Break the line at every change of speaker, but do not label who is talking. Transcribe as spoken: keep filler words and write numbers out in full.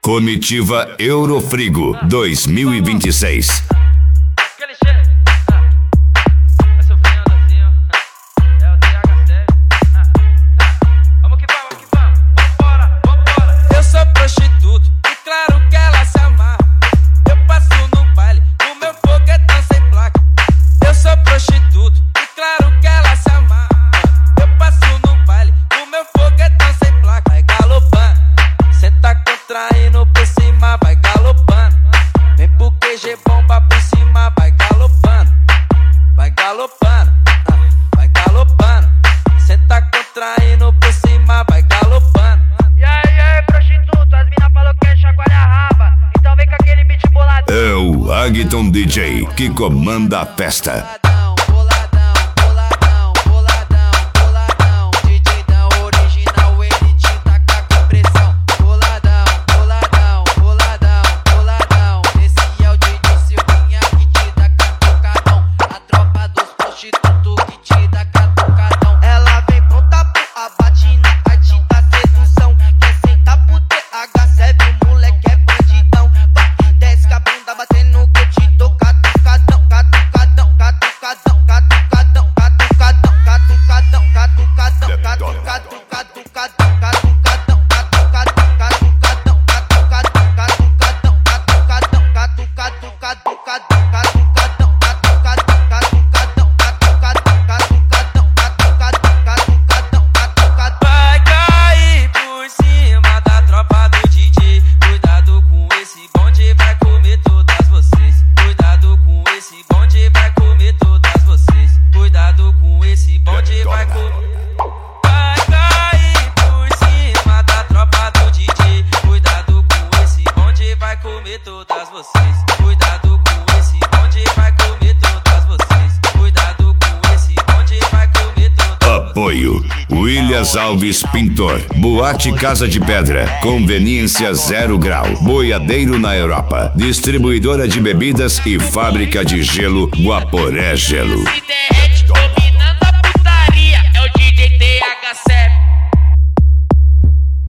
Comitiva Eurofrigo dois mil e vinte e seis.
Traindo por cima, vai galopando. Vem pro Q G bomba por cima, vai galopando. Vai galopando, vai galopando. Cê tá contraindo por cima, vai galopando.
E aí, e aí, prostituto, as mina falou que é chacoalha a raba. Então vem com aquele beat bolado.
É o Agton D J que comanda a festa.
Todas vocês, cuidado com esse bonde, vai comer todas vocês. Cuidado com esse bonde, vai comer todas.
Apoio Williams Alves Pintor, Boate Casa de Pedra, Conveniência Zero Grau, Boiadeiro na Europa, Distribuidora de Bebidas e Fábrica de Gelo Guaporé Gelo.